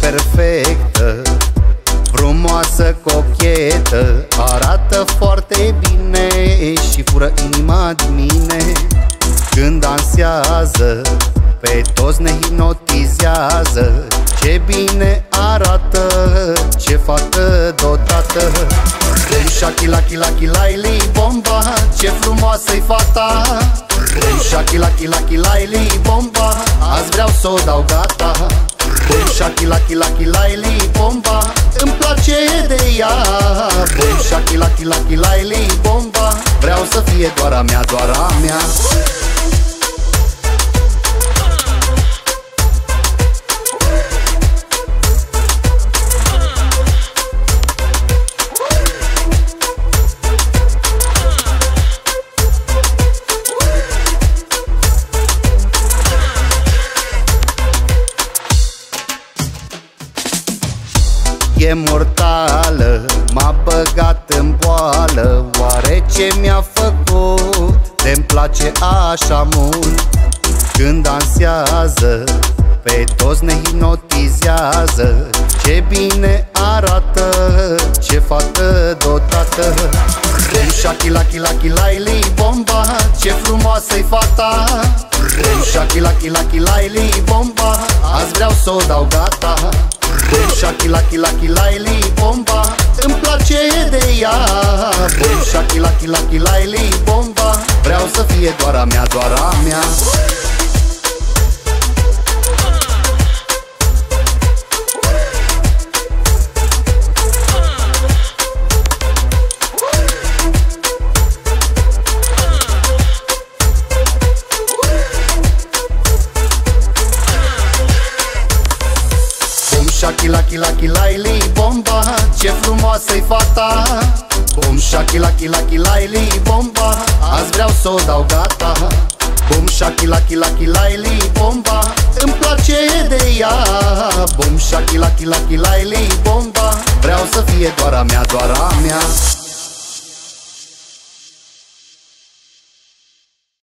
perfectă, frumoasă, cochetă, arată foarte bine și fură inima din mine. Când dansează, pe toți ne hipnotizează. Ce bine arată, ce fată dotată. Bum shaki laki laki laili bomba, ce frumoasă-i fata. Bum shaki laki laki laili bomba, azi vreau să o dau gata. Bum shaki laki laki laili bomba, îmi place de ea. Bum shaki laki laki laili bomba, vreau să fie doar a mea, doar a mea. E mortală, m-a băgat în boală. Oare ce mi-a făcut de-mi place așa mult? Când dansează, pe toți ne hipnotizează. Ce bine arată, ce fată dotată. Bum shaki laki laki laili bomba, ce frumoasă-i fata. Bum shaki laki laki laili bomba, azi vreau să o dau gata. Bum shaki laki laki laili bomba, îmi place de ea. Bum shaki laki laki laili bomba, vreau să fie doar a mea, doar a mea. Shaki laki laki laili bomba, ce frumoasă-i fata. Bum shaki laki laki laili bomba, azi vreau să o dau gata. Bum shaki laki laki laili bomba, îmi place de ea. Bum shaki laki laki laili bomba, vreau să fie doar a mea, doar a mea.